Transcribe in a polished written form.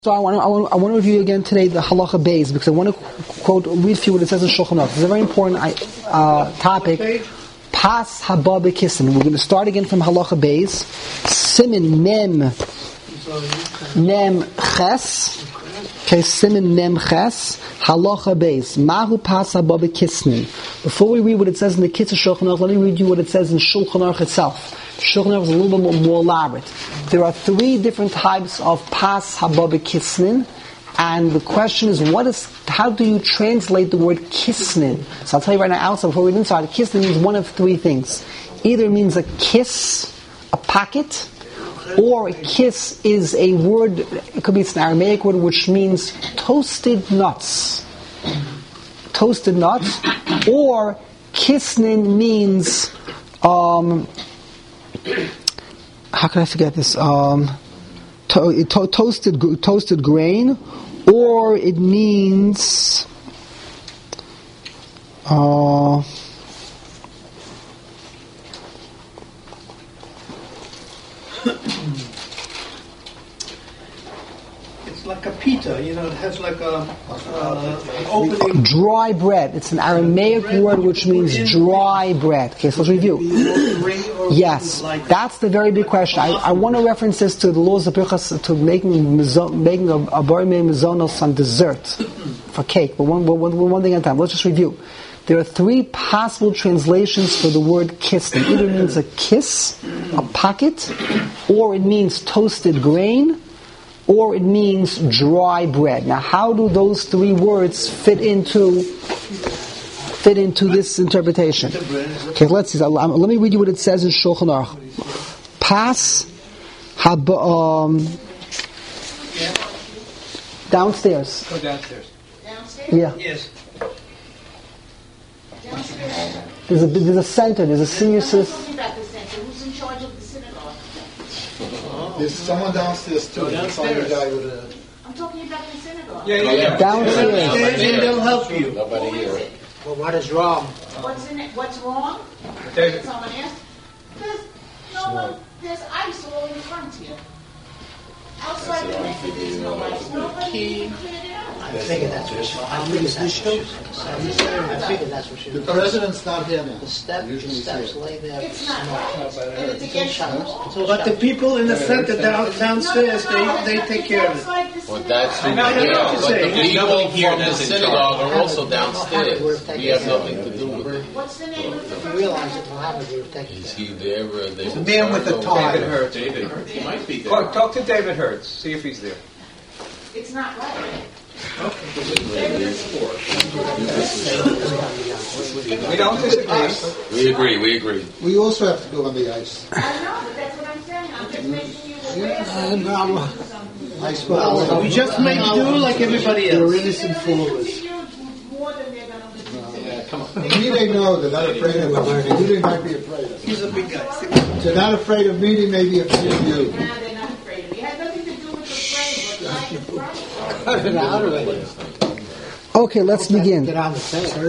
So I want to review again today the halacha beis because I want to read for you what it says in Shulchan Aruch. It's a very important topic. Pas haba b'kisnin. We're going to start again from halacha beis. Simin mem ches. Okay, simin mem ches. Halacha beis. Mahu pas haba b'kisnin. Before we read what it says in the Kitzur Shulchan Aruch, let me read you what it says in Shulchan Aruch itself. Shulchan Aruch is a little bit more elaborate. There are three different types of pas haba b'kisnin, and the question is, how do you translate the word kisnin? So I'll tell you right now, outside, before we get inside, kisnin means one of three things. Either it means a kiss, a packet, or a kiss is a word, it could be an Aramaic word which means toasted nuts. Toasted nuts, or kisnin means how can I forget this? Toasted grain, or it means it's like a pita, it has like an opening. Dry bread. It's an Aramaic word which means dry bread. Okay, so let's review. Yes, that's the very big question. I want to reference this to the laws of Birchas, to making a bar mizonos on dessert for cake. But one thing at a time. Let's just review. There are three possible translations for the word kiss. It either means a kiss, a pocket, or it means toasted grain, or it means dry bread. Now, how do those three words fit into this interpretation? Okay, let's see. Let me read you what it says in Shulchan Aruch. Pas downstairs. Go downstairs. Downstairs? Yeah. Yes. Downstairs? There's a center. There's a senior I'm system. talking about the center. Who's in charge of the synagogue? There's someone downstairs too. Downstairs. I'm talking about the synagogue. Yeah. Downstairs. And they'll help you. Nobody here. Well, what is wrong? What's in it? What's wrong? David. Someone asked. There's ice all in front here. Outside the method, there's no ice. Nobody even cleared it out. I figured that's what she was. I figured that's what she was. The president's not here now. The steps lay there. It's not right. And it's against the law. But the people in the center downstairs, they take care of it. Well, that's who I know what you're but the saying. people from the synagogue are also downstairs. We have nothing to do with it. What's the name of the If you person? realize it, Muhammad would have taken Is care he there? The man with the tie. David Hertz. He might be there. Talk to David Hertz. See if he's there. It's not right. We don't disagree. We agree. We also have to go on the ice. I know, but that's what I'm saying. I'm just making you aware that Ice well. We just make do like everybody else. They're innocent followers. more than they're going to do. Me they know they're not afraid of us. They might be afraid of us. He's a big guy. They're not afraid of me, they may be afraid of you. Now they're not afraid of you. It has nothing to do with the frame, but like the problem. Okay, let's begin. Get on the